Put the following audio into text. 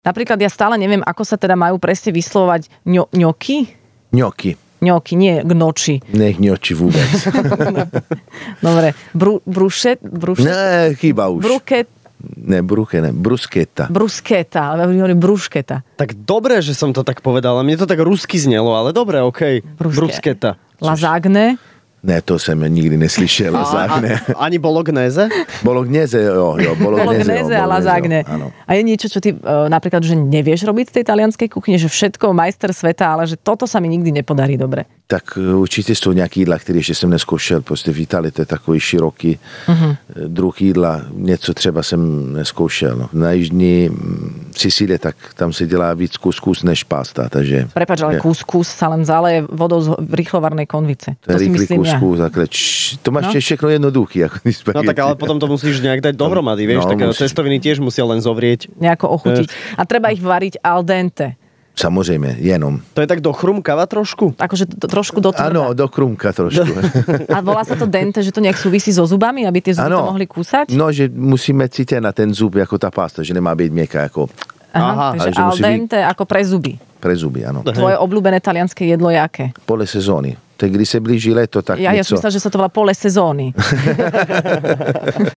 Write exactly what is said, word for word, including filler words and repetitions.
Napríklad ja stále neviem, ako sa teda majú presne vyslovovať ňo, ňoky? Ňoky. Ňoky, nie gnoči. Nech ňoči vôbec. Dobre. Bru, brušet? brušet? Ne, chýba už. Bruket? Ne, bruche, ne. Brusketa. Brusketa, ale hovorím brušketa. Tak dobre, že som to tak povedala. Mne to tak rusky znelo, ale dobre, okej. Okay. Bruske. Brusketa. Lazagne? Ne, to som nikdy neslyšel. A, Lazagne. a, ani bolognese? Bolognese, jo, jo. Bolognese, Bolognese jo, a lazagne. Áno. A je niečo, čo ty uh, napríklad, že nevieš robiť z tej talianskej kuchyne, že všetko majster sveta, ale že toto sa mi nikdy nepodarí dobre. Tak určitě jsou nějaký jídla, které ještě jsem neskoušel. Prostě v Itálii to je takový široký uh-huh. druh jídla. Něco třeba jsem neskoušel. No. Na jižní Sicílie, tak tam se dělá víc kuskus než pasta. Takže, Prepač, ale kuskus sa len zaleje vodou z rýchlovarnej konvice. To, to si myslím kuskus, ja. Takhle, to máš no? všechno jednoduchý. Ako no tak ale potom to musíš nejak dať dohromady, vieš. No, tak musíš. Cestoviny tiež musia len zovrieť. Nejako ochutiť. A treba ich variť al dente. Samozřejmě, jenom. To je tak do chrumkava trošku? Akože to, trošku do tvrdá. Áno, do chrumka trošku. A volá sa to dente, že to nejak súvisí so zubami, aby tie zuby ano. To mohli kúsať? No, že musíme cítiť na ten zub jako ta pasta, že nemá být měkká jako... Aha, Aha takže al dente být... ako pre zuby. Pre zuby, áno. Tvoje obľúbené talianské jedlo je aké? Pole sezóny. Tak když se blíží leto, tak ja, něco... Ja som myslela, že sa to volá pole sezóny.